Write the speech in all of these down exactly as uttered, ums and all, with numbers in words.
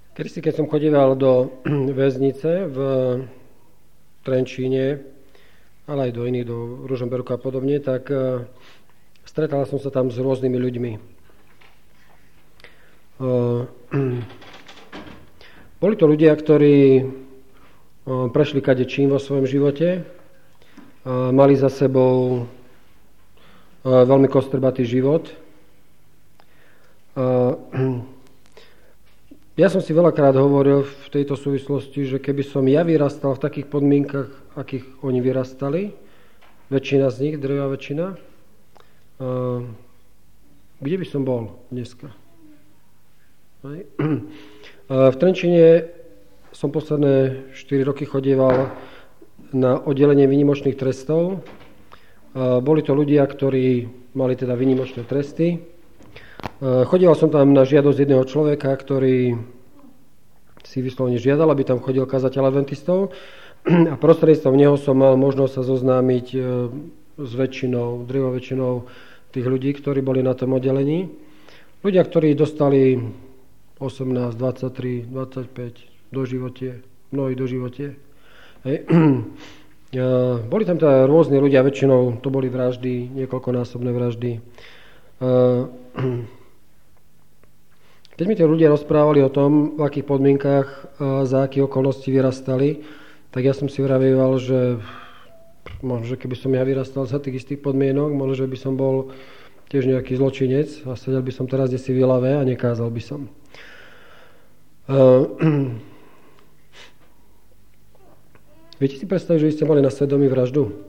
Kedysi, keď som chodieval do väznice v Trenčíne, ale aj do iných, do Ružomberku a podobne, tak uh, stretal som sa tam s rôznymi ľuďmi. Uh, boli to ľudia, ktorí uh, prešli kadečím vo svojom živote, uh, mali za sebou uh, veľmi kostrbatý život. Uh, Ja som si veľakrát hovoril v tejto súvislosti, že keby som ja vyrastal v takých podmienkach, akých oni vyrastali, väčšina z nich, drvivá väčšina, uh, kde by som bol dneska? Uh, v Trenčíne som posledné štyri roky chodieval na oddelenie výnimočných trestov. Uh, boli to ľudia, ktorí mali teda výnimočné tresty. Chodil som tam na žiadosť jedného človeka, ktorý si vyslovene žiadal, aby tam chodil kazateľ adventistov, a prostredníctvom neho som mal možnosť sa zoznámiť s väčšinou, drvivou väčšinou tých ľudí, ktorí boli na tom oddelení. Ľudia, ktorí dostali osemnásť, dvadsaťtri, dvadsaťpäť do živote, mnohí do živote. Hej. Boli tam teda rôzni ľudia, väčšinou to boli vraždy, niekoľkonásobné vraždy. Keď mi tí ľudia rozprávali o tom, v akých podmienkách, za akých okolností vyrastali, tak ja som si vravieval, že možno, že keby som ja vyrastal za tých istých podmienok, možno, že by som bol tiež nejaký zločinec a sedel by som teraz desi v Ilave a nekázal by som. Viete si predstaviť, že vy ste mali na svedomí vraždu?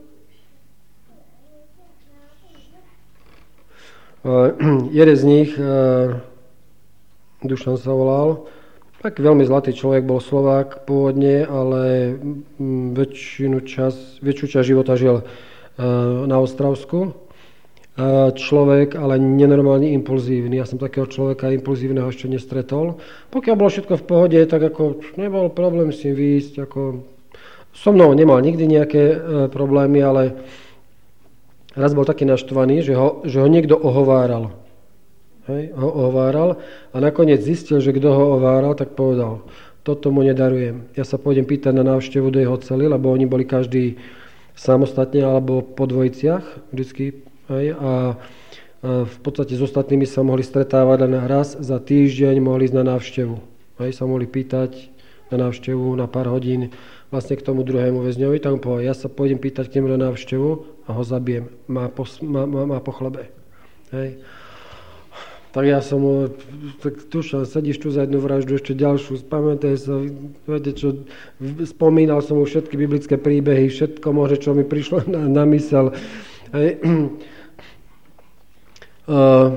Uh, jeden z nich, uh, Dušan sa volal, tak veľmi zlatý človek, bol Slovák pôvodne, ale um, väčšinu čas, väčšiu časť života žil uh, na Ostravsku. Uh, človek, ale nenormálne impulzívny. Ja som takého človeka impulzívneho ešte nestretol. Pokiaľ bolo všetko v pohode, tak ako nebol problém si výjsť. Ako... So mnou nemal nikdy nejaké uh, problémy, ale raz bol taký naštvaný, že ho, že ho niekto ohováral. Hej, ho ohováral a nakoniec zistil, že kto ho ohováral, tak povedal, toto mu nedarujem. Ja sa pôjdem pýtať na návštevu do jeho cely, lebo oni boli každý samostatne alebo po dvojiciach vždycky. Hej, a, a v podstate s ostatnými sa mohli stretávať len raz za týždeň, mohli ísť na návštevu. Hej, sa mohli pýtať na návštevu na pár hodín vlastne k tomu druhému väzňovi, tak mu povedal, ja sa pôjdem pýtať k nemu na návštevu a ho zabijem. Má po, má, má, má po chlebe. Hej. Tak ja som mu, tak tušal, sedíš tu za jednu vraždu, ešte ďalšiu, spamätaj sa, viete čo, spomínal som mu všetky biblické príbehy, všetko možno, čo mi prišlo na, na mysel. Hej. Uh,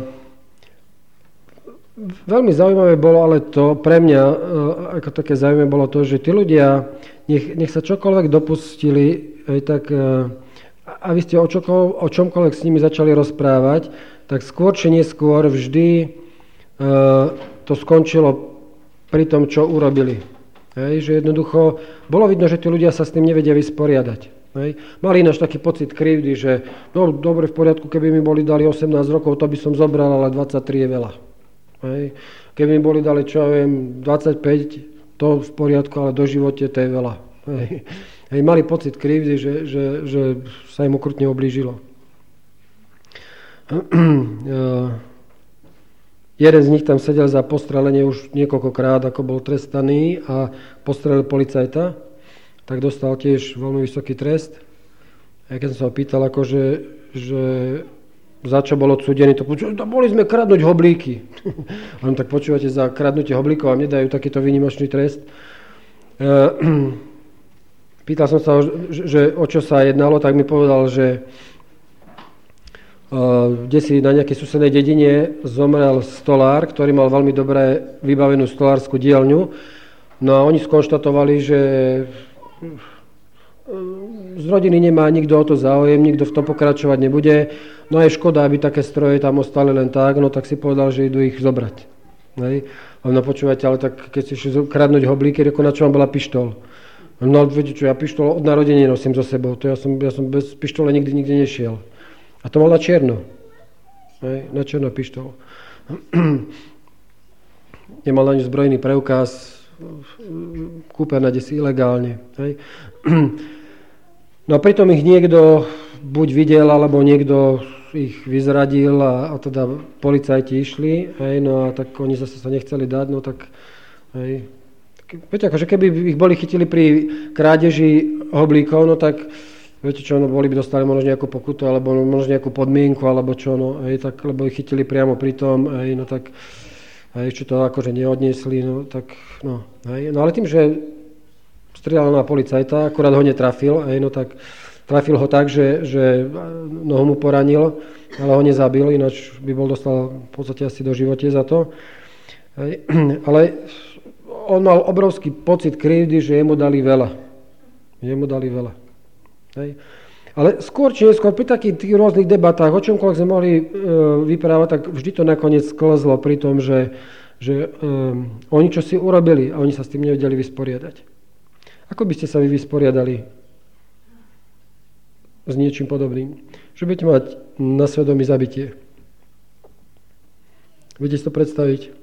veľmi zaujímavé bolo ale to, pre mňa uh, ako také zaujímavé bolo to, že tí ľudia, nech, nech sa čokoľvek dopustili, hej, tak uh, a vy ste o, čokoľ, o čomkoľvek s nimi začali rozprávať, tak skôr či neskôr vždy uh, to skončilo pri tom, čo urobili. Hej, že jednoducho bolo vidno, že tí ľudia sa s tým nevedia vysporiadať. Hej. Mali ináč taký pocit krivdy, že no dobre, v poriadku, keby mi boli dali osemnásť rokov, to by som zobral, ale dvadsaťtri je veľa. Hej. Keby mi boli dali, čo ja viem, dvadsaťpäť, to v poriadku, ale do živote to je veľa. Hej. Hej, mali pocit krivdy, že, že, že sa im ukrutne oblížilo. Jeden z nich tam sedel za postrelenie už niekoľkokrát, ako bol trestaný a postrelil policajta, tak dostal tiež veľmi vysoký trest. A keď som sa ho pýtal, akože, že za čo bol odsúdený, to počúva, boli sme kradnúť hoblíky. A on tak počúvate, za kradnutie hoblíkov vám nedajú takýto výnimočný trest. Pýtal som sa, že, že o čo sa jednalo, tak mi povedal, že kde si na nejakej susednej dedine zomrel stolár, ktorý mal veľmi dobre vybavenú stolárskú dielňu. No a oni skonštatovali, že z rodiny nemá nikto o to záujem, nikto v tom pokračovať nebude. No a je škoda, aby také stroje tam ostali len tak, no tak si povedal, že idú ich zobrať. Hej. A no počúvajte, ale tak keď si išli kradnúť hoblíky, reko, na čo vám bola pištol? No viete čo, ja pištol od narodenia nosím so sebou, to ja som, ja som bez pištole nikdy nikde nešiel. A to mal na čierno. Hej, na čierno pištol. nemal na ňu zbrojný preukaz, kúpená desi ilegálne. Hej. No a pritom ich niekto buď videl, alebo niekto ich vyzradil a, a teda policajti išli, hej, no a tak oni zase sa nechceli dať, no tak, hej. Viete, akože keby ich boli chytili pri krádeži hoblíkov, no tak viete čo, no boli by dostali možno nejakú pokutu, alebo možno nejakú podmienku, alebo čo, no, hej, tak, lebo ich chytili priamo pri tom, hej, no tak, hej, čo to akože neodniesli, no, tak, no, hej, no ale tým, že strieľal na policajta, akurát ho netrafil, hej, no tak trafil ho tak, že, že nohu mu poranil, ale ho nezabil, ináč by bol dostal v podstate asi do živote za to, hej, ale on mal obrovský pocit krivdy, že jemu dali veľa, jemu dali veľa. Hej. Ale skôr či neskôr pri takých tých rôznych debatách, o čomkoľvek sme mohli e, vyprávať, tak vždy to nakoniec sklzlo pri tom, že, že e, oni čo si urobili a oni sa s tým nevedeli vysporiadať. Ako by ste sa vy vysporiadali s niečím podobným? Že budete mať na svedomí zabitie. Viete si to predstaviť?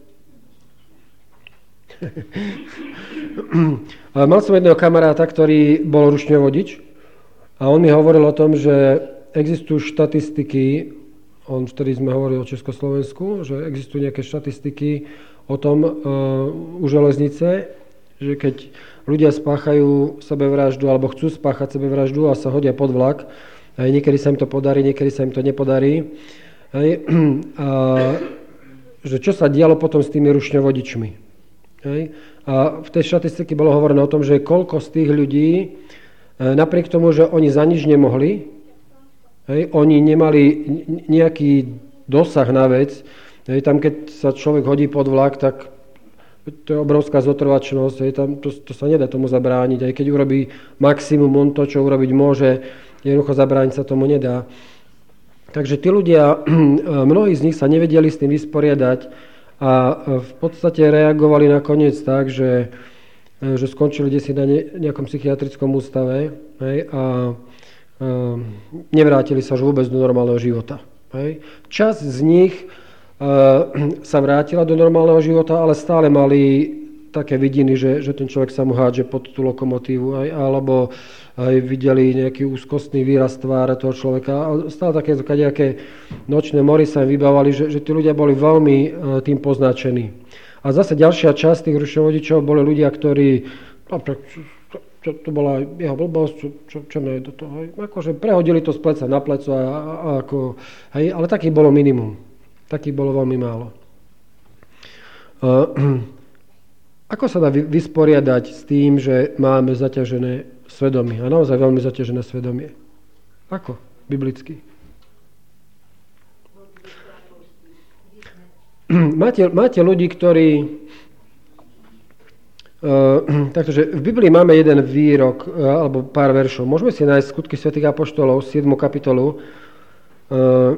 Mal som jedného kamaráta, ktorý bol ručný vodič. A on mi hovoril o tom, že existujú štatistiky, on vtedy sme hovorili o Československu, že existujú nejaké štatistiky o tom e, u železnice, že keď ľudia spáchajú sebevraždu alebo chcú spáchať sebevraždu a sa hodia pod vlak, aj niekedy sa im to podarí, niekedy sa im to nepodarí. Hej, a že čo sa dialo potom s tými ručňovodičmi. Hej, a v tej štatistiky bolo hovorené o tom, že koľko z tých ľudí napriek tomu, že oni za nič nemohli, hej, oni nemali nejaký dosah na vec, hej, tam keď sa človek hodí pod vlak, tak to je obrovská zotrvačnosť, hej, tam to, to sa nedá tomu zabrániť, aj keď urobí maximum on to, čo urobiť môže, jednoducho zabrániť sa tomu nedá. Takže tí ľudia, mnohí z nich sa nevedeli s tým vysporiadať a v podstate reagovali nakoniec tak, že že skončili desi na nejakom psychiatrickom ústave, hej, a, a nevrátili sa už vôbec do normálneho života. Hej. Časť z nich a, sa vrátila do normálneho života, ale stále mali také vidiny, že, že ten človek sa mu hádže pod tú lokomotívu, hej, alebo aj videli nejaký úzkostný výraz tváre toho človeka. A stále také nejaké nočné mory sa im vybávali, že, že tí ľudia boli veľmi tým poznačení. A zase ďalšia časť tých ručňovodičov boli ľudia, ktorí, no, čo, to bola jeho blbosť, čo, čo, čo mi do toho, hej, akože prehodili to z pleca na pleco, a, a, a ako, hej, ale takých bolo minimum, takých bolo veľmi málo. Uh, ako sa dá vysporiadať s tým, že máme zaťažené svedomie, a naozaj veľmi zaťažené svedomie? Ako? Biblicky. Máte, máte ľudí, ktorí... Uh, takže v Biblii máme jeden výrok, uh, alebo pár veršov. Môžeme si nájsť Skutky svätých apoštolov, siedmu kapitolu, uh,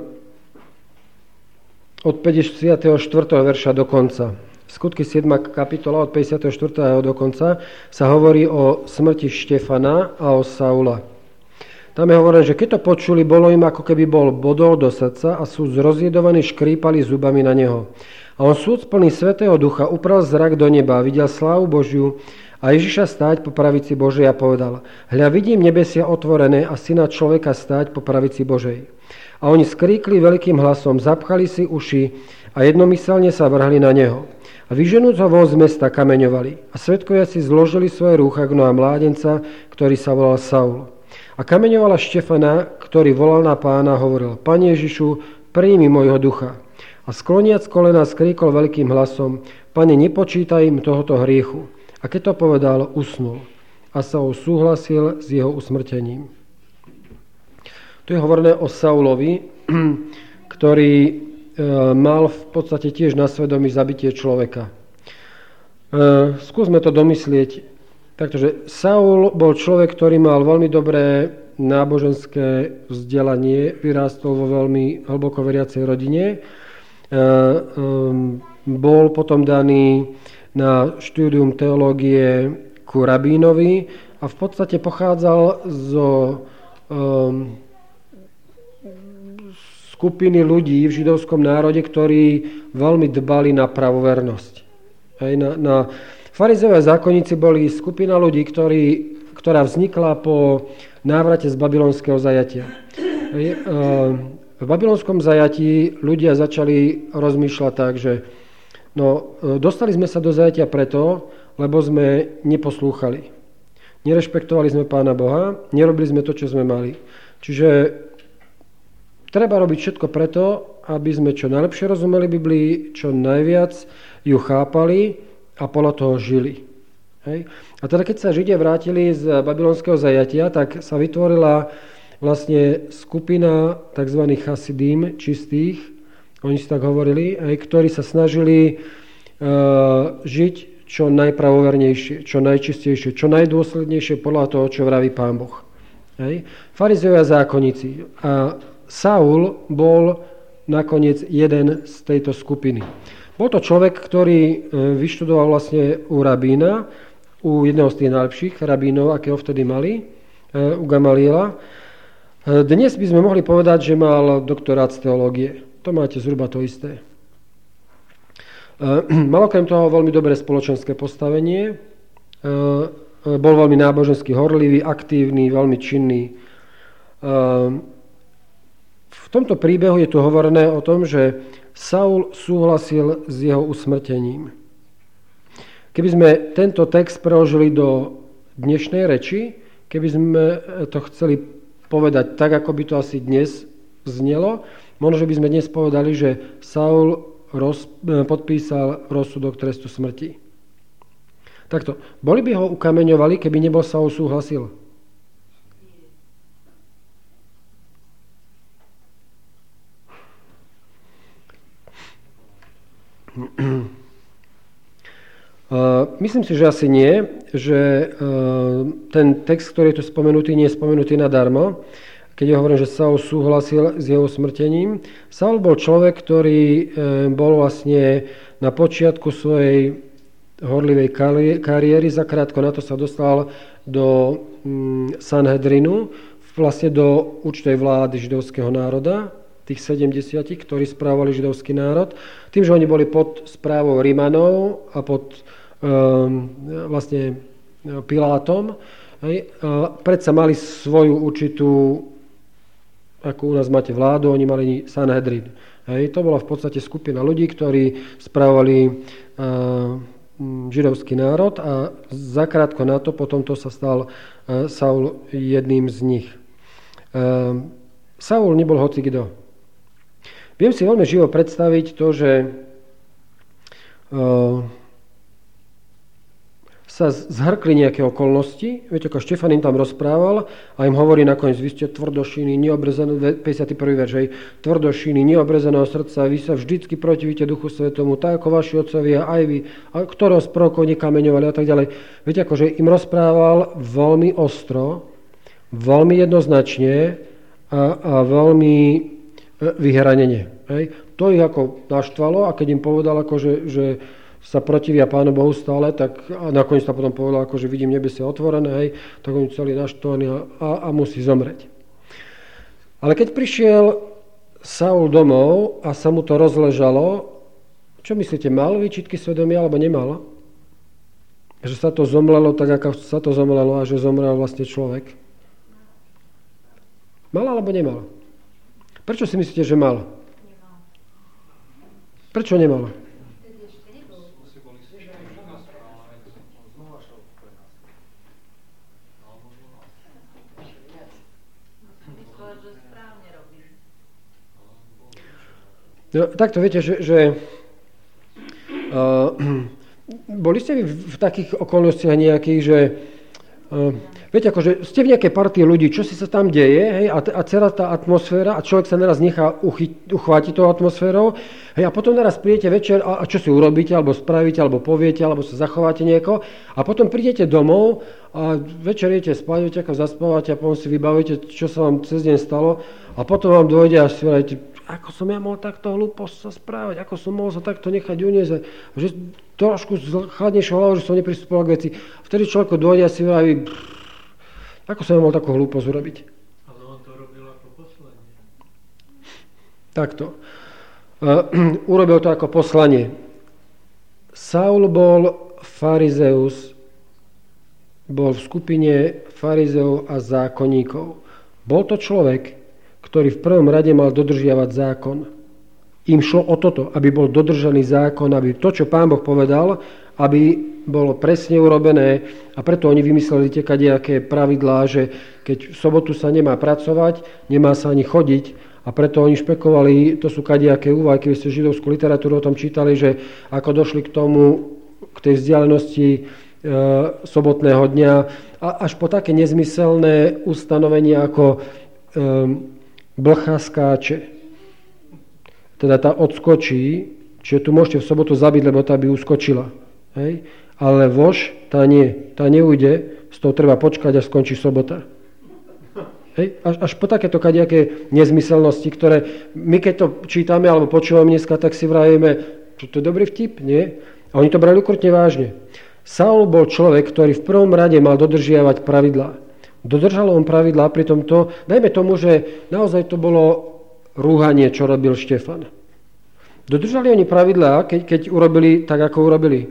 od päťdesiateho štvrtého verša do konca. Skutky siedma kapitola od päťdesiateho štvrtého do konca sa hovorí o smrti Štefana a o Saula. Tam je hovorené, že keď to počuli, bolo im ako keby bol bodol do srdca a sú zrozjedovaní škrípali zubami na neho. A on súd plný Svätého Ducha upral zrak do neba, videl slávu Božiu a Ježiša stáť po pravici Božej a povedal: Hľa, vidím nebesia otvorené a syna človeka stáť po pravici Božej. A oni skríkli veľkým hlasom, zapchali si uši a jednomyselne sa vrhli na neho. A vyženúc ho von z mesta kameňovali. A svedkovia si zložili svoje rúcha k nohám mládenca, ktorý sa volal Saul. A kameňovala Štefana, ktorý volal na Pána, hovoril: Pane Ježišu, príjmi môjho ducha. A skloniac kolena skríkol veľkým hlasom: Pane, nepočítaj im tohoto hriechu. A keď to povedal, usnul. A Saul súhlasil s jeho usmrtením. Tu je hovorené o Saulovi, ktorý e, mal v podstate tiež na svedomí zabitie človeka. E, skúsme to domyslieť. Takže Saul bol človek, ktorý mal veľmi dobré náboženské vzdelanie, vyrástol vo veľmi hlboko veriacej rodine. Bol potom daný na štúdium teológie ku rabínovi a v podstate pochádzal zo um, skupiny ľudí v židovskom národe, ktorí veľmi dbali na pravovernosť. Hej, na, na farizei a zákonníci boli skupina ľudí, ktorí, ktorá vznikla po návrate z babylonského zajatia. Hej, v babylonskom zajatí ľudia začali rozmýšľať tak, že no, dostali sme sa do zajatia preto, lebo sme neposlúchali. Nerešpektovali sme Pána Boha, nerobili sme to, čo sme mali. Čiže treba robiť všetko preto, aby sme čo najlepšie rozumeli Biblii, čo najviac ju chápali a podľa toho žili. Hej. A teda keď sa Židia vrátili z babylonského zajatia, tak sa vytvorila vlastne skupina tzv. Chasidím, čistých, oni si tak hovorili, hej, ktorí sa snažili uh, žiť čo najpravovernejšie, čo najčistejšie, čo najdôslednejšie podľa toho, čo vraví Pán Boh. Hej. Farizei a zákonníci. A Saul bol nakoniec jeden z tejto skupiny. Bol to človek, ktorý vyštudoval vlastne u rabína, u jedného z tých najlepších rabínov, akého vtedy mali, u Gamaliela. Dnes by sme mohli povedať, že mal doktorát z teológie. To máte zhruba to isté. Mal okrem toho veľmi dobré spoločenské postavenie. Bol veľmi nábožensky horlivý, aktívny, veľmi činný. V tomto príbehu je tu hovorené o tom, že Saul súhlasil s jeho usmrtením. Keby sme tento text preložili do dnešnej reči, keby sme to chceli povedať tak, ako by to asi dnes znelo, možno by sme dnes povedali, že Saul roz, podpísal rozsudok trestu smrti. Takto, boli by ho ukameňovali, keby nebol Saul súhlasil? Myslím si, že asi nie, že ten text, ktorý je tu spomenutý, nie je spomenutý nadarmo, keď je hovorené, že Saul súhlasil s jeho smrtením. Saul bol človek, ktorý bol vlastne na počiatku svojej horlivej kariéry, zakrátko na to sa dostal do Sanhedrinu, vlastne do určitej vlády židovského národa, tých sedemdesiat, ktorí správovali židovský národ, tým, že oni boli pod správou Rimanov a pod um, vlastne Pilátom, hej, a predsa mali svoju určitú, ako u nás máte vládu, oni mali Sanhedrin. Hej, to bola v podstate skupina ľudí, ktorí správovali uh, židovský národ a zakrátko na to, potom to sa stal uh, Saul jedným z nich. Uh, Saul nebol hocikdo. Viem si veľmi živo predstaviť to, že uh, sa zhrkli nejaké okolnosti. Viete, ako Štefan im tam rozprával a im hovorí nakoniec, vy ste tvrdošíny, neobrezané, päťdesiaty prvý verš, hej, tvrdošíny, neobrezaného srdca, vy sa vždycky protivíte Duchu Svetomu, tak ako vaši otcovia, aj vy, a ktorého z prorokov nekameňovali a tak ďalej. Viete, akože im rozprával veľmi ostro, veľmi jednoznačne a, a veľmi vyhranenie. Hej. To ich ako naštvalo a keď im povedal, akože, že sa protivia Pánu Bohu stále, tak a nakoniec sa potom povedal, akože vidím nebesia otvorené, hej, tak oni celý naštvaní a, a, a musí zomrieť. Ale keď prišiel Saul domov a sa mu to rozležalo, čo myslíte, mal výčitky svedomia alebo nemal? Že sa to zomlelo tak, ako sa to zomlelo a že zomrel vlastne človek? Mal alebo nemal? Prečo si myslíte, že mal? Prečo nemal? No, takto viete, že, že uh, boli ste vy v takých okolnostiach nejakých, že uh, viete, akože ste v nejakej partii ľudí, čo si sa tam deje, hej, a, a celá tá atmosféra, a človek sa naraz nechá uchy, uchvátiť tou atmosférou, hej, a potom naraz prídete večer a, a čo si urobíte, alebo spravíte, alebo poviete, alebo sa zachováte nieko, a potom prídete domov a večer idete spať, viete, ako zaspávate a potom si vybavíte, čo sa vám cez deň stalo, a potom vám dojde a si hovoríte, ako som ja mohol takto hlúpo sa správať, ako som mohol sa takto nechať uniesť, že trošku chladnejšou hlavou, že som nepristupoval k veci. Vtedy človeku dôjde a si vraví, ako som ja mohol takú hlúposť urobiť. Ale on to robil ako poslanie. Takto. Uh, urobil to ako poslanie. Saul bol farizeus, bol v skupine farizeov a zákonníkov. Bol to človek, ktorý v prvom rade mal dodržiavať zákon. Im šlo o toto, aby bol dodržaný zákon, aby to, čo Pán Boh povedal, aby bolo presne urobené, a preto oni vymysleli tie kadejaké pravidlá, že keď v sobotu sa nemá pracovať, nemá sa ani chodiť, a preto oni špekovali, to sú kadejaké úvahy, keď ste židovskú literatúru o tom čítali, že ako došli k tomu, k tej vzdialenosti e, sobotného dňa, a až po také nezmyselné ustanovenia ako e, blcha skáče. Teda tá odskočí, čiže tu môžete v sobotu zabiť, lebo tá by uskočila. Hej? Ale vož, tá nie, tá neujde, z toho treba počkať, až skončí sobota. Hej? Až, až po takéto kadejaké nezmyselnosti, ktoré my keď to čítame alebo počúvame dneska, tak si vravíme, že to je dobrý vtip, nie? A oni to brali ukrutne vážne. Saul bol človek, ktorý v prvom rade mal dodržiavať pravidlá. Dodržal on pravidlá, pritom to, dajme tomu, že naozaj to bolo rúhanie, čo robil Štefan. Dodržali oni pravidlá, keď, keď urobili tak, ako urobili?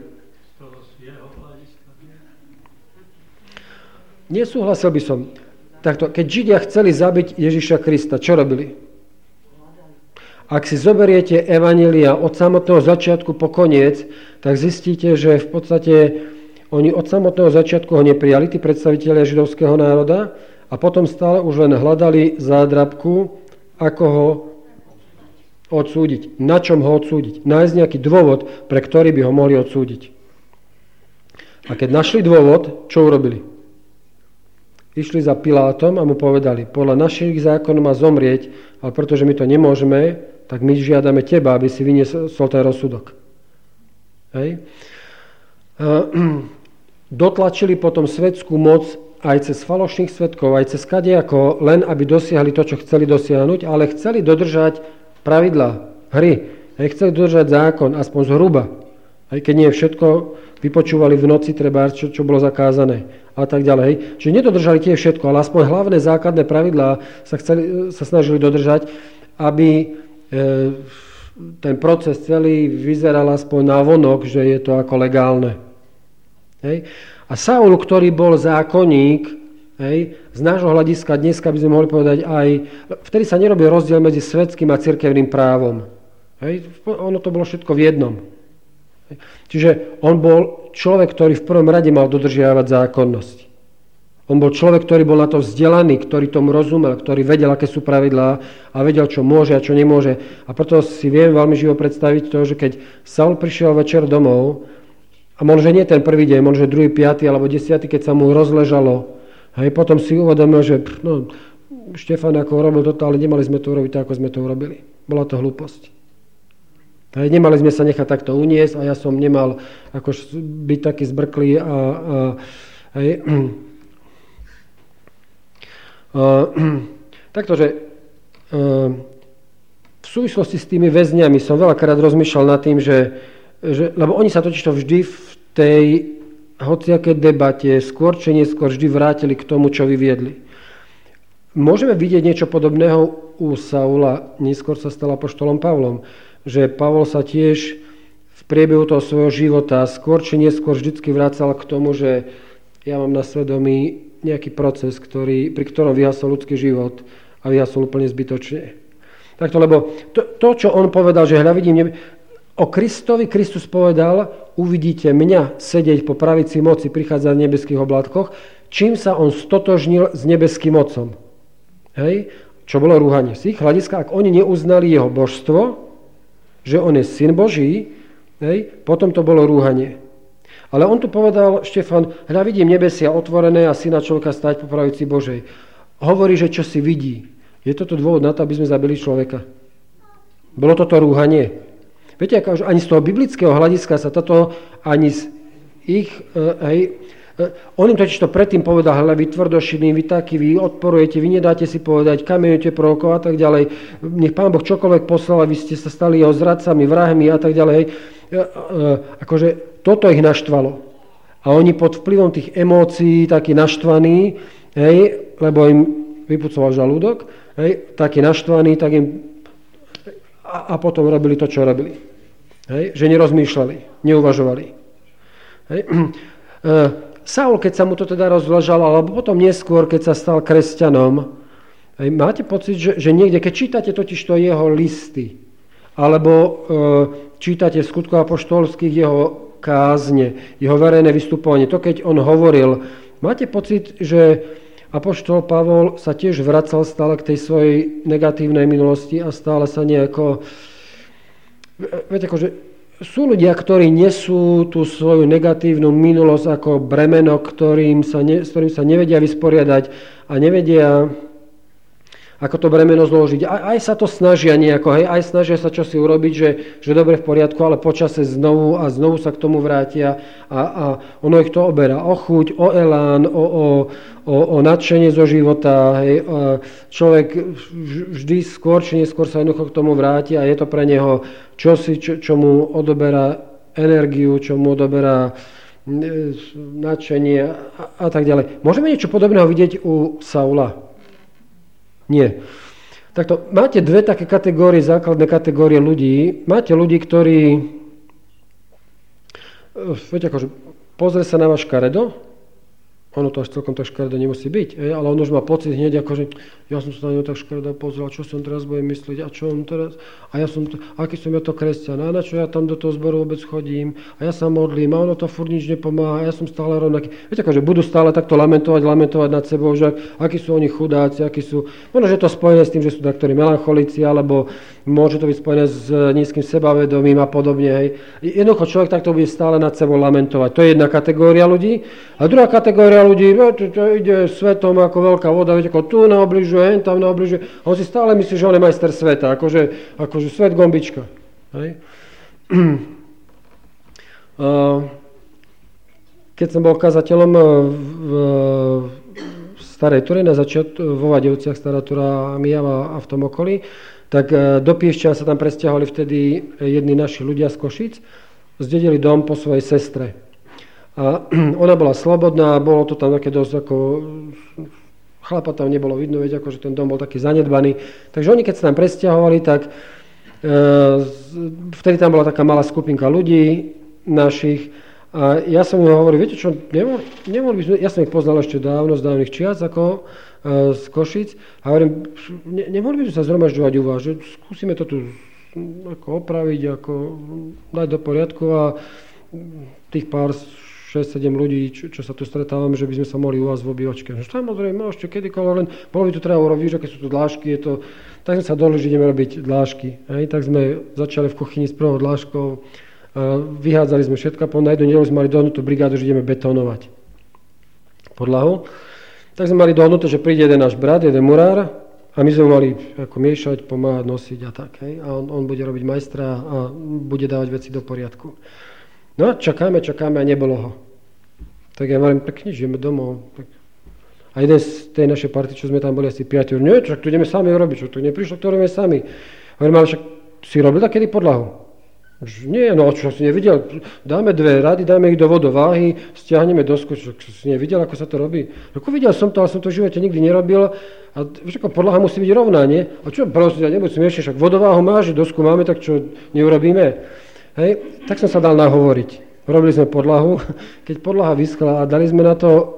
Nesúhlasil by som. Takto, keď Židia chceli zabiť Ježiša Krista, čo robili? Ak si zoberiete evanjelia od samotného začiatku po koniec, tak zistíte, že v podstate oni od samotného začiatku ho neprijali, tí predstavitelia židovského národa, a potom stále už len hľadali zádrabku, ako ho odsúdiť. Na čom ho odsúdiť? Nájsť nejaký dôvod, pre ktorý by ho mohli odsúdiť. A keď našli dôvod, čo urobili? Išli za Pilátom a mu povedali, podľa našich zákonov má zomrieť, ale pretože my to nemôžeme, tak my žiadame teba, aby si vyniesol ten rozsudok. Hej. Dotlačili potom svetskú moc aj cez falošných svedkov, aj cez kadejako, len aby dosiahli to, čo chceli dosiahnuť, ale chceli dodržať pravidlá hry. Hej, chceli dodržať zákon, aspoň zhruba. Hej, keď nie všetko, vypočúvali v noci treba, čo, čo bolo zakázané a tak ďalej. Hej. Čiže nedodržali tie všetko, ale aspoň hlavné základné pravidlá sa, chceli, sa snažili dodržať, aby e, ten proces celý vyzeral aspoň na vonok, že je to ako legálne. Hej. A Saul, ktorý bol zákonník, hej, z nášho hľadiska dneska by sme mohli povedať aj, vtedy sa nerobil rozdiel medzi svetským a cirkevným právom. Hej. Ono to bolo všetko v jednom. Hej. Čiže on bol človek, ktorý v prvom rade mal dodržiavať zákonnosť. On bol človek, ktorý bol na to vzdelaný, ktorý tomu rozumel, ktorý vedel, aké sú pravidlá a vedel, čo môže a čo nemôže. A preto si viem veľmi živo predstaviť to, že keď Saul prišiel večer domov, a možno nie ten prvý deň, možno druhý, piaty alebo desiatý, keď sa mu rozležalo, hej, potom si uvedomil, že no, Štefan ako urobil toto, ale nemali sme to urobiť tak, ako sme to urobili. Bola to hlúposť. Hej, nemali sme sa nechať takto uniesť a ja som nemal ako byť taký zbrklý a, a hej, Uh, takto, že uh, v súvislosti s tými väzňami som veľakrát rozmýšľal nad tým, že, že lebo oni sa totižto vždy v tej hociakej debate skôr či neskôr vždy vrátili k tomu, čo vyviedli. Môžeme vidieť niečo podobného u Saula, neskôr sa stal apoštolom Pavlom, že Pavol sa tiež v priebehu toho svojho života skôr či neskôr vždycky vracal k tomu, že ja mám na svedomí nejaký proces, ktorý, pri ktorom vyhasol ľudský život a vyhasol úplne zbytočne. Takto, lebo to, to čo on povedal, že hľa vidím, nebe... o Kristovi Kristus povedal, uvidíte mňa sedieť po pravici moci, prichádzať v nebeských oblátkoch, čím sa on stotožnil s nebeským mocom. Hej? Čo bolo rúhanie. Z ich hľadiska, ak oni neuznali jeho božstvo, že on je syn Boží, hej? Potom to bolo rúhanie. Ale on tu povedal, Štefan, hľa vidím nebesia otvorené a syna človeka stáť po pravici Božej. Hovorí, že čo si vidí. Je toto dôvod na to, aby sme zabili človeka? Bolo toto rúhanie? Viete, ako, ani z toho biblického hľadiska sa toto, ani z ich, uh, hej, uh, on im totiž to predtým povedal, hľa vy tvrdošiny, vy takí, vy odporujete, vy nedáte si povedať, kameňujete prorokov a tak ďalej. Nech Pán Boh čokoľvek poslal, vy ste sa stali jeho zradcami, vrahmi a tak ďalej. Uh, uh, akože toto ich naštvalo. A oni pod vplyvom tých emócií, takí naštvaní, hej, lebo im vypucoval žalúdok, hej, takí naštvaní, tak im a, a potom robili to, čo robili. Hej? Že nerozmýšľali, neuvažovali. Hej? Saul, keď sa mu to teda rozvlažalo, alebo potom neskôr, keď sa stal kresťanom, hej, máte pocit, že, že niekde, keď čítate totiž to jeho listy, alebo e, čítate v skutkoch apoštolských jeho kázne, jeho verejné vystupovanie, to keď on hovoril, máte pocit, že apoštol Pavol sa tiež vracal stále k tej svojej negatívnej minulosti a stále sa nejako, viete, akože sú ľudia, ktorí nesú tú svoju negatívnu minulosť ako bremeno, ktorým sa ne, s ktorým sa nevedia vysporiadať a nevedia, ako to bremeno zložiť. Aj, aj sa to snažia nejako, hej, aj snažia sa čosi urobiť, že, že dobre v poriadku, ale počase znovu a znovu sa k tomu vrátia a, a ono ich to oberá o chuť, o elán, o, o, o, o nadšenie zo života. Hej. Človek vždy skôr či neskôr sa jednoducho k tomu vráti a je to pre neho čosi, čo, čo mu odoberá energiu, čo mu odoberá nadšenie a, a tak ďalej. Môžeme niečo podobného vidieť u Saula? Nie. Takto, máte dve také kategórie, základné kategórie ľudí. Máte ľudí, ktorí viete, akože pozrie sa na váš škaredo, ono to až celkom tak škaredo nemusí byť, ej, ale on už má pocit hneď, akože ja som sa na ňo tak škaredo pozrel, čo som teraz bude myslieť a čo on teraz, a ja som, aký som ja to kresťan, a na čo ja tam do toho zboru vôbec chodím, a ja sa modlím, a ono to furt nič nepomáha, a ja som stále rovnaký. Viete, akože budú stále takto lamentovať, lamentovať nad sebou, že akí sú oni chudáci, akí sú, možno, že je to spojené s tým, že sú taktorí melancholici, alebo môže to byť spojené s nízkym sebavedomím a podobne, hej. Jednoducho človek takto bude stále nad sebou lamentovať. To je jedna kategória ľudí. A druhá kategória ľudí, to, to ide svetom ako veľká voda, viete, ako tu naobližuje, hen tam naobližuje. On si stále myslí, že on je majster sveta, akože, akože svet gombička. Hej. Keď som bol kazateľom v Starej Ture, na začiatku vo Vadevciach, Stará Tura, Mijava a v tom okolí, tak do Piešťan sa tam presťahovali vtedy jedni naši ľudia z Košic, zdedili dom po svojej sestre. A ona bola slobodná, bolo to tam také dosť ako, chlapa tam nebolo vidno, veď akože ten dom bol taký zanedbaný. Takže oni keď sa tam presťahovali, tak e, vtedy tam bola taká malá skupinka ľudí našich a ja som im hovoril, viete čo, nemohli, nemohli by sme, ja som ich poznal ešte dávno, z dávnych čias, ako e, z Košic a hovorím, ne, nemohli by sme sa zhromažďovať u vás, že skúsime to tu ako opraviť, ako dať do poriadku a tých pár šesť sedem ľudí, čo, čo sa tu stretávame, že by sme sa mohli u vás v obývačke. No samozrejme, môžete kedykoľvek, len bolo by tu treba urobiť, že keď sú tu dlášky, je to, tak sme sa dohodli, že ideme robiť dlášky. Hej? Tak sme začali v kuchyni s prvou dláškou, vyhádzali sme všetko, po na jednu nedelu sme mali dohodnutú brigádu, že ideme betónovať podlahu. Tak sme mali dohodnuté, že príde jeden náš brat, jeden murár a my sme mali ako miešať, pomáhať, nosiť a tak. Hej? A on, on bude robiť majstra a bude dávať veci do poriadku. No, čakáme, čakáme a nebolo ho. Tak ja hovorím, tak nič, ideme domov. Tak. A jeden z tej našej party, čo sme tam boli asi piati, hovorím, nie, čak tu ideme sami robiť, čo tu neprišlo, to robíme sami. Hovorím, ale však si robil takedy podlahu? Nie, no čo si nevidel, dáme dve rady, dáme ich do vodováhy, stiahneme dosku, čo si nevidel, ako sa to robí. Ako videl som to, ale som to v živote nikdy nerobil. A však podlaha musí byť rovná, nie? A čo, prosím, ja nebuď smiešne, však vodováhu máš, dosku máme, tak čo neurobíme? Hej, tak som sa dal nahovoriť. Robili sme podlahu. Keď podlaha vyschla a dali sme na to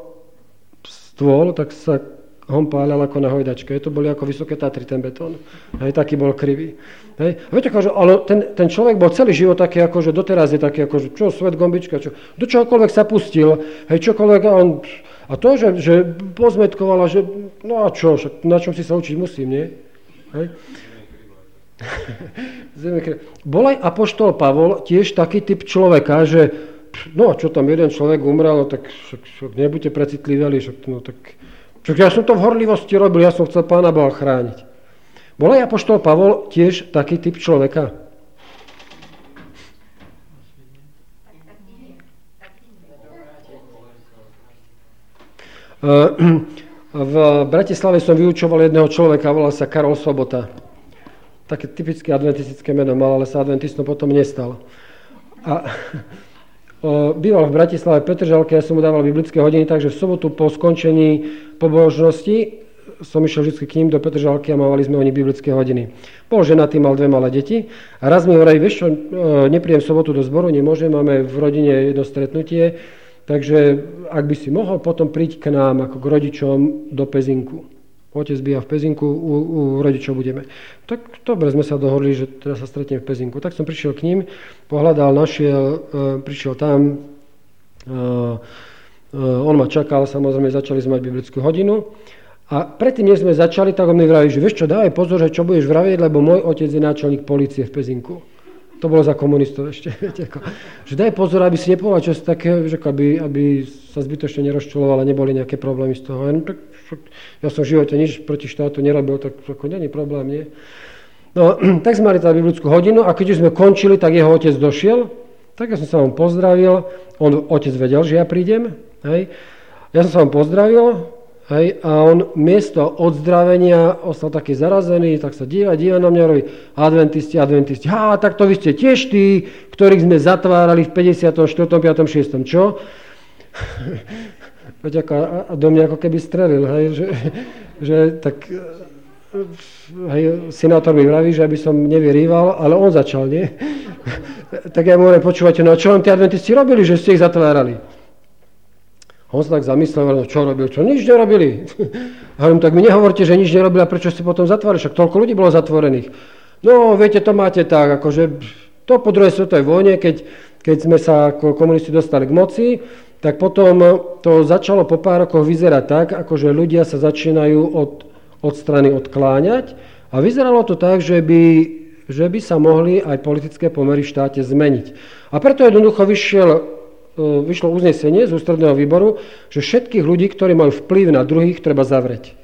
stôl, tak sa hon páľal ako na hojdačke. To boli ako vysoké Tatry, ten betón. Hej, taký bol krivý. Hej. A viete, akože, ale ten, ten človek bol celý život taký, akože doteraz je taký, akože, čo, svet gombička, čo, do čohokoľvek sa pustil, hej, čokoľvek, a on, a to, že, že pozmetkovala, že, no a čo, na čom si sa učiť musím, nie? Hej. Bol aj apoštol Pavol tiež taký typ človeka, že no a čo tam jeden človek umrel, no, tak však, však nebuďte precitliveli, však, no, tak, však ja som to v horlivosti robil, ja som chcel Pána Boha chrániť. Bol aj apoštol Pavol tiež taký typ človeka? V Bratislave som vyučoval jedného človeka, volal sa Karol Sobota. Také typické adventistické meno mal, ale sa adventistom potom nestal. A o, býval v Bratislave Petržalke, ja som mu dával biblické hodiny, takže v sobotu po skončení pobožnosti som išiel vždy k ním do Petržalky a mávali sme oni biblické hodiny. Bol ženatý, mal dve malé deti a raz mi hovorí, vieš čo, nepríjem v sobotu do zboru, nemôžem, máme v rodine jedno stretnutie, takže ak by si mohol, potom príď k nám ako k rodičom do Pezinku. Otec býva v Pezinku, u, u rodičov budeme. Tak dobre, sme sa dohodli, že teda sa stretneme v Pezinku. Tak som prišiel k ním, pohľadal, našiel, prišiel tam, on ma čakal, samozrejme začali sme mať biblickú hodinu. A predtým, než sme začali, tak on mi vraví, že vieš čo, dávaj pozor, že čo budeš vravieť, lebo môj otec je náčelník polície v Pezinku. To bolo za komunistov ešte, viete, ako, že daj pozor, aby si nepovedal čosi také, že aby, aby sa zbytočne nerozčuloval a neboli nejaké problémy z toho. Ja, tak, ja som v živote nič proti štátu nerobil, tak ako nie je problém, nie? No, tak sme mali tá biblickú hodinu a keď už sme končili, tak jeho otec došiel, tak ja som sa vám pozdravil, on, otec vedel, že ja prídem, hej. Ja som sa vám pozdravil, hej, a on miesto odzdravenia ostal taký zarazený, tak sa díva, díva na mňa a robí adventisti, adventisti. Há, tak to vy ste tiež tí, ktorých sme zatvárali v päťdesiatom štvrtom, piatom, šiestom Čo? Veď ako, a do mňa ako keby strelil, hej, že, že tak, hej, senátor mi vraví, že aby som nevyrýval, ale on začal, nie? Tak ja mu hovorím, počúvate, no a čo vám tí adventisti robili, že ste ich zatvárali? On sa tak zamyslel, no čo robil, čo nič nerobili. A hovorím, tak mi nehovorte, že nič nerobili, a prečo ste potom zatvárali, však toľko ľudí bolo zatvorených. No, viete, to máte tak, akože to po druhej svetovej vojne, keď, keď sme sa ako komunisti dostali k moci, tak potom to začalo po pár rokoch vyzerať tak, akože ľudia sa začínajú od, od strany odkláňať a vyzeralo to tak, že by, že by sa mohli aj politické pomery v štáte zmeniť. A preto jednoducho vyšiel vyšlo uznesenie z ústredného výboru, že všetkých ľudí, ktorí majú vplyv na druhých, treba zavrieť.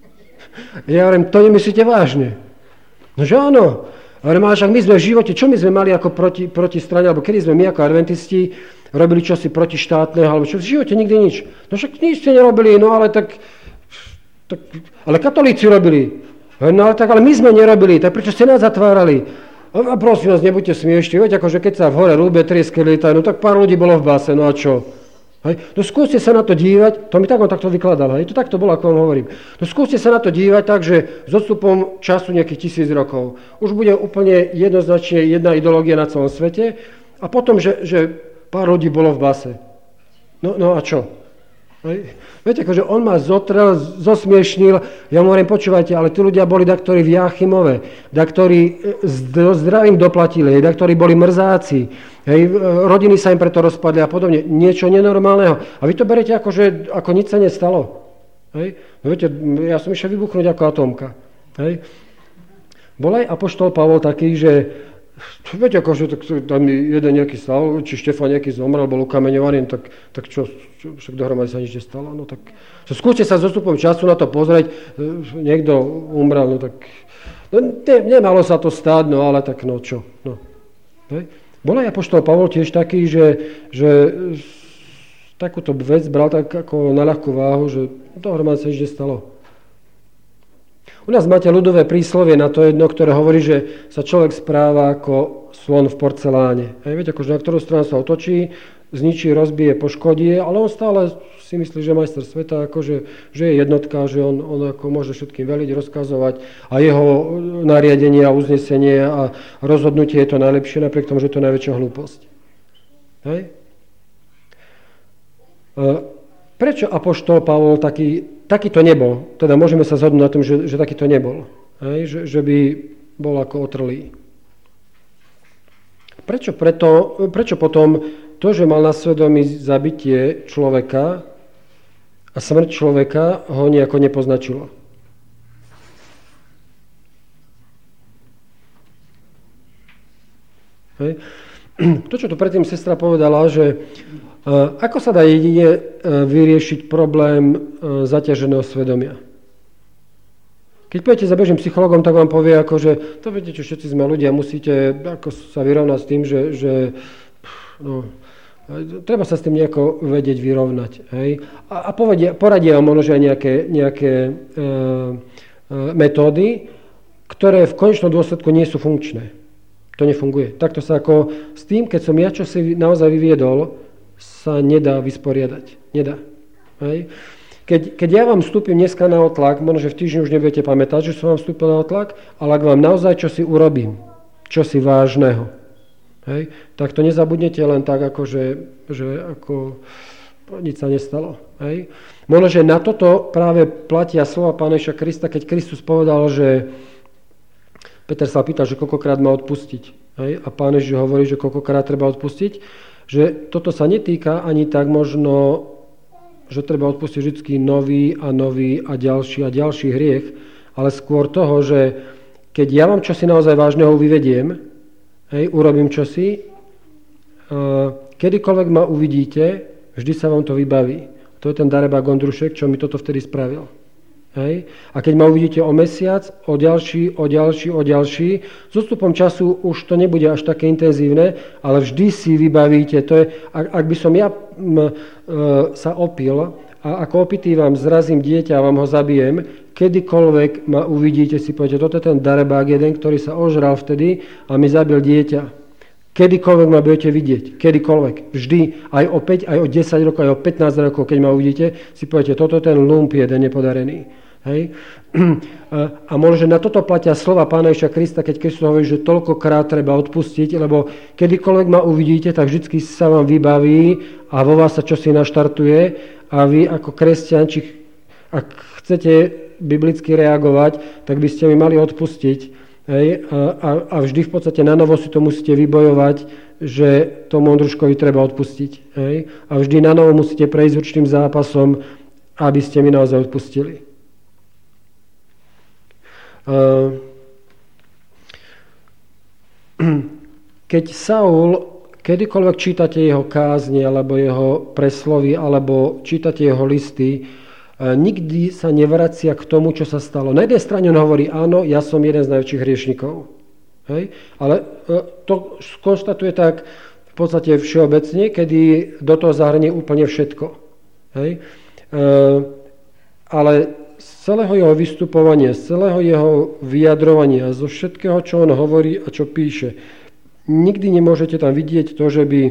Ja hovorím, to nemyslíte vážne? No že áno. Hovorím, ale však my sme v živote, čo my sme mali ako proti, proti strane, alebo kedy sme my ako adventisti robili čosi protištátneho, alebo čo v živote nikdy nič. No však nič ste nerobili, no ale tak, tak ale katolíci robili. No ale tak, ale my sme nerobili, tak prečo ste nás zatvárali? A prosím vás, nebuďte smiešni, veď akože keď sa v hore rúbe triesky lietajú, no tak pár ľudí bolo v báse, no a čo? Hej? No skúste sa na to dívať, to mi tak on takto vykladal, hej? To takto bolo, ako vám hovorím. No skúste sa na to dívať tak, že s odstupom času nejakých tisíc rokov už bude úplne jednoznačne jedna ideológia na celom svete a potom, že, že pár ľudí bolo v báse. No, no a čo? Hej. Viete, akože on ma zotrel, zosmiešnil, ja mu hovorím, počúvajte, ale tí ľudia boli daktorí v Jáchymove, daktorí zdravím doplatili, daktorí boli mrzáci, hej, rodiny sa im preto rozpadli a podobne, niečo nenormálneho. A vy to berete ako, že ako nič sa nestalo. Hej. No viete, ja som išiel vybuchnúť ako atómka. Hej. Bol aj apoštol Pavol taký, že viete, akože tak, tam jeden nejaký stal, či Štefan nejaký zomrel, bol ukameňovaný, tak, tak čo, čo, však dohromady sa nič nestalo. No tak so, skúste sa s dostupom času na to pozrieť, niekto umrel, no tak no, ne, nemalo sa to stáť, no ale tak no čo. No. Bol aj apoštol Pavol tiež taký, že, že takúto vec bral tak ako na ľahkú váhu, že dohromady sa nič nestalo. U nás máte ľudové príslovie na to jedno, ktoré hovorí, že sa človek správa ako slon v porceláne. Hej, viete, akože na ktorú stranu sa otočí, zničí, rozbije, poškodí, ale on stále si myslí, že je majster sveta, akože, že je jednotka, že on, on ako môže všetkým veliť, rozkazovať a jeho nariadenie a uznesenie a rozhodnutie je to najlepšie, napriek tomu, že je to najväčšia hlúposť. Hej? Prečo apoštol Pavol taký Taký to nebol. Teda môžeme sa zhodnúť na tom, že, že taký to nebol. Hej? Že, že by bol ako otrlý. Prečo, preto, prečo potom to, že mal na svedomí zabitie človeka a smrť človeka, ho nejako nepoznačilo? Hej? To, čo tu predtým sestra povedala, že ako sa dá jedine vyriešiť problém zaťaženého svedomia? Keď pôjdete za bežným psychologom, tak vám povie, ako, že to viete, čo všetci sme ľudia, musíte ako sa vyrovnať s tým, že, že no, treba sa s tým nejako vedieť vyrovnať. Hej? A, a povedia, poradia vám možno aj nejaké, nejaké e, e, metódy, ktoré v konečnom dôsledku nie sú funkčné. To nefunguje. Takto sa ako s tým, keď som ja čo si naozaj vyviedol, sa nedá vysporiadať. Nedá. Hej. keď, keď ja vám vstúpim dneska na otlak, možno, že v týždni už nebudete pamätať, že som vám vstúpil na otlak, ale ak vám naozaj čosi urobím, čosi vážneho, hej, tak to nezabudnete len tak, ako že, že ako nič sa nestalo. Hej. Možno, že na toto práve platia slova Pána Ježiša Krista, keď Kristus povedal, že Peter sa pýtal, že koľkokrát má odpustiť. Hej, a Pán Ježiš hovorí, že koľkokrát treba odpustiť, že toto sa netýka ani tak možno, že treba odpustiť vždy nový a nový a ďalší a ďalší hriech, ale skôr toho, že keď ja vám čosi naozaj vážneho vyvediem, hej, urobím čosi, kedykoľvek ma uvidíte, vždy sa vám to vybaví. To je ten darebák Ondrušek, čo mi toto vtedy spravil. Hej. A keď ma uvidíte o mesiac, o ďalší, o ďalší, o ďalší, s odstupom času už to nebude až také intenzívne, ale vždy si vybavíte. To je, ak, ak by som ja m, e, sa opil a ako opitý vám zrazím dieťa a vám ho zabijem, kedykoľvek ma uvidíte, si poviete, toto je ten darebák jeden, ktorý sa ožral vtedy a mi zabil dieťa. Kedykoľvek ma budete vidieť, kedykoľvek, vždy, aj o päť, aj o desať rokov, aj o pätnásť rokov, keď ma uvidíte, si poviete, toto je ten lump jeden nepodarený. Hej? A možno, že na toto platia slova Pána Ježiša Krista, keď Kristus hovorí, že toľkokrát treba odpustiť, lebo kedykoľvek ma uvidíte, tak vždy sa vám vybaví a vo vás sa čosi naštartuje a vy ako kresťan, či ak chcete biblicky reagovať, tak by ste mi mali odpustiť. Hej, a, a vždy v podstate na novo si to musíte vybojovať, že tomu Ondruškovi treba odpustiť. Hej, a vždy na novo musíte prejsť určitým zápasom, aby ste mi naozaj odpustili. Keď Saul, kedykoľvek čítate jeho kázne, alebo jeho preslovy, alebo čítate jeho listy, nikdy sa nevracia k tomu, čo sa stalo. Na jednej strane on hovorí, áno, ja som jeden z najväčších hriešnikov. Hej? Ale to konštatuje tak v podstate všeobecne, kedy do toho zahrnie úplne všetko. Hej? E, ale z celého jeho vystupovania, z celého jeho vyjadrovania, zo všetkého, čo on hovorí a čo píše, nikdy nemôžete tam vidieť to, že by e,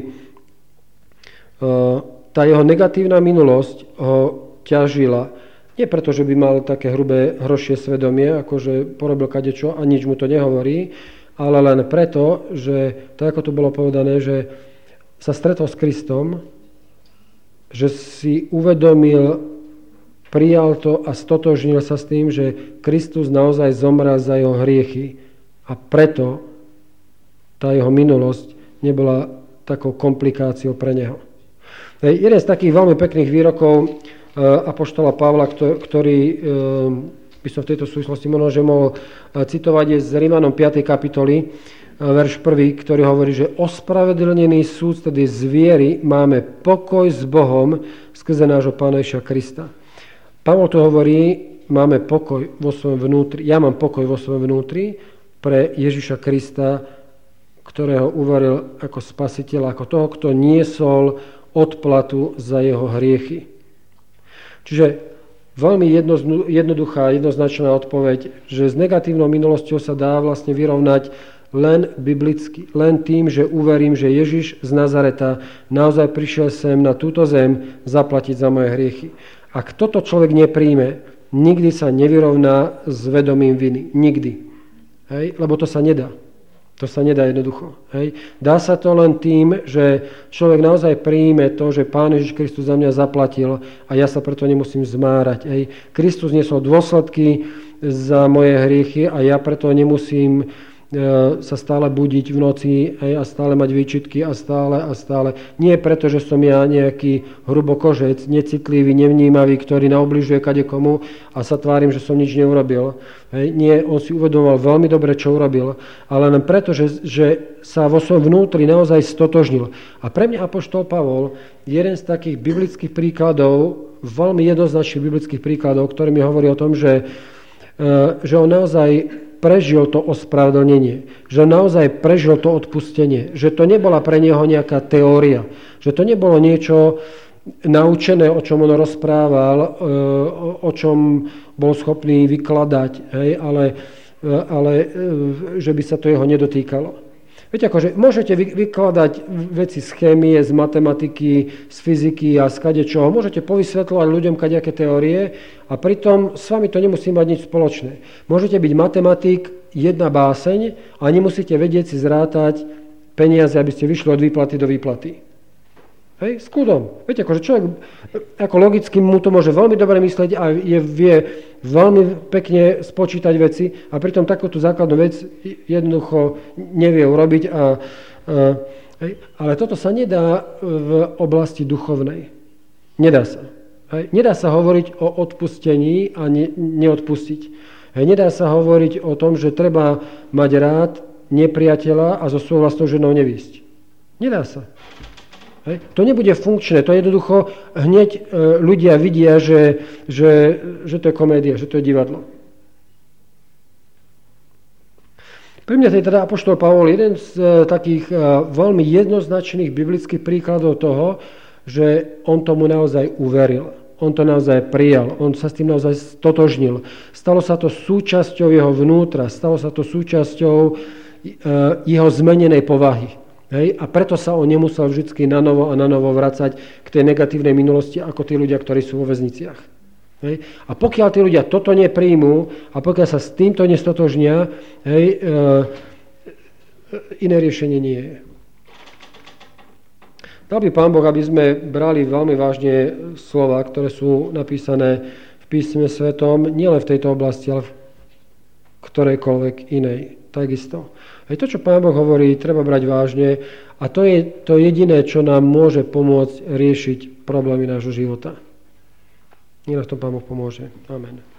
tá jeho negatívna minulosť ho ťažila. Nie preto, že by mal také hrubé hrošie svedomie, akože porobil kadečo a nič mu to nehovorí, ale len preto, že, tak ako tu bolo povedané, že sa stretol s Kristom, že si uvedomil, prijal to a stotožnil sa s tým, že Kristus naozaj zomrel za jeho hriechy a preto tá jeho minulosť nebola takou komplikáciou pre neho. Jeden z takých veľmi pekných výrokov apoštola Pavla, ktorý by som v tejto súvislosti možno, že mohol citovať, je z Rímanom piatej kapitoly, verš prvý, ktorý hovorí, že ospravedlnený súd, tedy z viery, máme pokoj s Bohom skrze nášho Pána Ježiša Krista. Pavol tu hovorí, máme pokoj vo svojom vnútri, ja mám pokoj vo svojom vnútri pre Ježiša Krista, ktorého uveril ako spasiteľa, ako toho, kto niesol odplatu za jeho hriechy. Čiže veľmi jednoduchá, jednoznačná odpoveď, že s negatívnou minulosťou sa dá vlastne vyrovnať len biblicky, len tým, že uverím, že Ježiš z Nazareta naozaj prišiel sem na túto zem zaplatiť za moje hriechy. Ak toto človek nepríjme, nikdy sa nevyrovná s vedomím viny. Nikdy. Hej? Lebo to sa nedá. To sa nedá jednoducho. Hej. Dá sa to len tým, že človek naozaj príjme to, že Pán Ježiš Kristus za mňa zaplatil a ja sa preto nemusím zmárať. Hej. Kristus niesol dôsledky za moje hriechy a ja preto nemusím e, sa stále budiť v noci, hej, a stále mať výčitky a stále a stále. Nie preto, že som ja nejaký hrubokožec, necitlivý, nevnímavý, ktorý naobližuje kadekomu a sa tvárim, že som nič neurobil. Hej. Nie, on si uvedomoval veľmi dobre, čo urobil, ale len preto, že, že sa vo svojom vnútri naozaj stotožnil. A pre mňa apoštol Pavol, jeden z takých biblických príkladov, veľmi jednoznačných biblických príkladov, ktorý mi hovorí o tom, že, že on naozaj prežil to ospravedlnenie, že on naozaj prežil to odpustenie, že to nebola pre neho nejaká teória, že to nebolo niečo naučené, o čom on rozprával, o čom bol schopný vykladať, hej, ale, ale že by sa to jeho nedotýkalo. Viete, akože môžete vykladať veci z chémie, z matematiky, z fyziky a z kadečoho. Môžete povysvetľovať ľuďom kadejaké teórie a pritom s vami to nemusí mať nič spoločné. Môžete byť matematik, jedna báseň a nemusíte vedieť si zrátať peniaze, aby ste vyšli od výplaty do výplaty. Hej, s kľudom. Viete, akože človek ako logicky mu to môže veľmi dobre mysleť a je, vie veľmi pekne spočítať veci a pritom takúto základnú vec jednoducho nevie urobiť. A, a, hej, ale toto sa nedá v oblasti duchovnej. Nedá sa. Hej, nedá sa hovoriť o odpustení a ne, neodpustiť. Hej, nedá sa hovoriť o tom, že treba mať rád nepriateľa a so svojou vlastnou ženou nevísť. Nedá sa. Hej. To nebude funkčné, to jednoducho hneď e, ľudia vidia, že, že, že to je komédia, že to je divadlo. Pre mňa je teda apoštol Pavol jeden z e, takých e, veľmi jednoznačných biblických príkladov toho, že on tomu naozaj uveril. On to naozaj prijal, on sa s tým naozaj stotožnil. Stalo sa to súčasťou jeho vnútra, stalo sa to súčasťou e, jeho zmenenej povahy. Hej? A preto sa on nemusel vždy nanovo a nanovo vracať k tej negatívnej minulosti, ako tí ľudia, ktorí sú vo väzniciach. Hej? A pokiaľ tí ľudia toto nepríjmú a pokiaľ sa s týmto nestotožnia, hej, e, iné riešenie nie je. Dal by Pán Boh, aby sme brali veľmi vážne slova, ktoré sú napísané v písme svetom, nielen v tejto oblasti, ale v ktorejkoľvek inej. Takisto. Aj to, čo Pán Boh hovorí, treba brať vážne a to je to jediné, čo nám môže pomôcť riešiť problémy nášho života. Nech nás to Pán Boh pomôže. Amen.